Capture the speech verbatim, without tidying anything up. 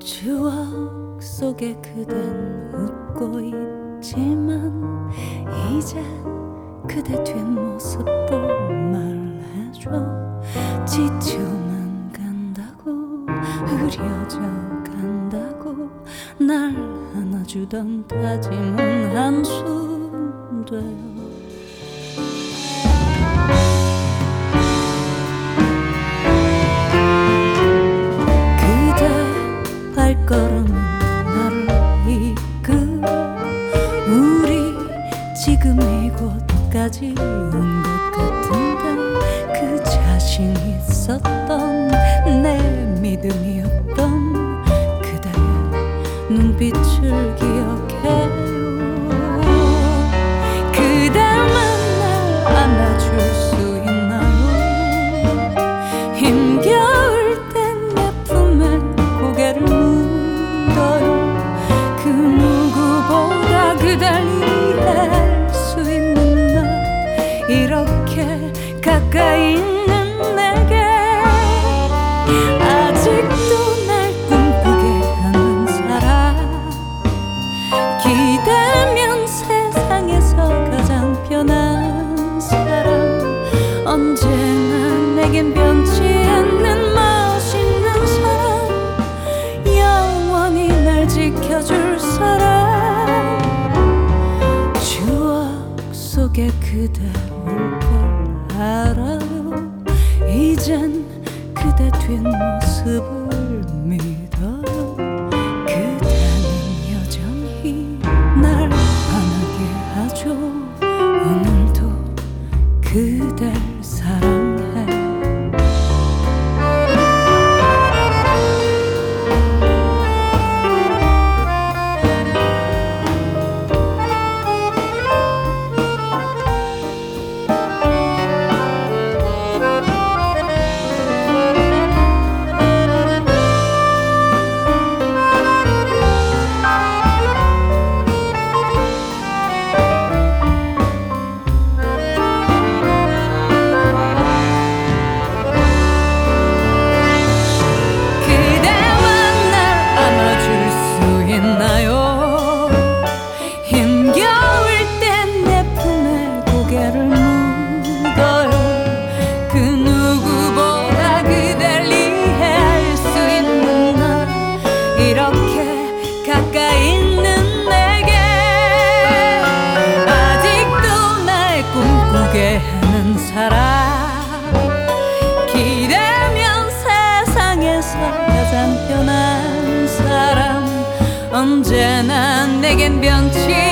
추억 속에 그댄 웃고 있지만 이제 그대 뒷모습도 말해줘. 지쳐만 간다고 흐려져 간다고 날 안아주던 다짐은 한숨 돼요. 발걸음은 나를 이끌어 우리 지금 이곳까지 온 것 같은데 그 자신 있었던 내 믿음이었던 그대의 눈빛을 기억해요. 그대만 날 안아줄 수 있나요? 힘겨울 땐 내 품에 고개를 그 누구보다 그댈 이해할 수 있는 나 이렇게 가까이 있는 내게 아직도 날 꿈꾸게 하는 사람 기대면 세상에서 가장 편한 사람 언제나 내겐 변치 않는 멋있는 사람 영원히 날 지켜줄 사람 추억 속에 그대 올 걸 알아요. 이젠 그대 뒷모습을 믿어요. 그대는 여전히 날 안하게 하죠. 오늘도 그댈 사랑해. 이렇게 가까이 있는 내게 아직도 날 꿈꾸게 하는 사람 기대면 세상에서 가장 편한 사람 언제나 내겐 변치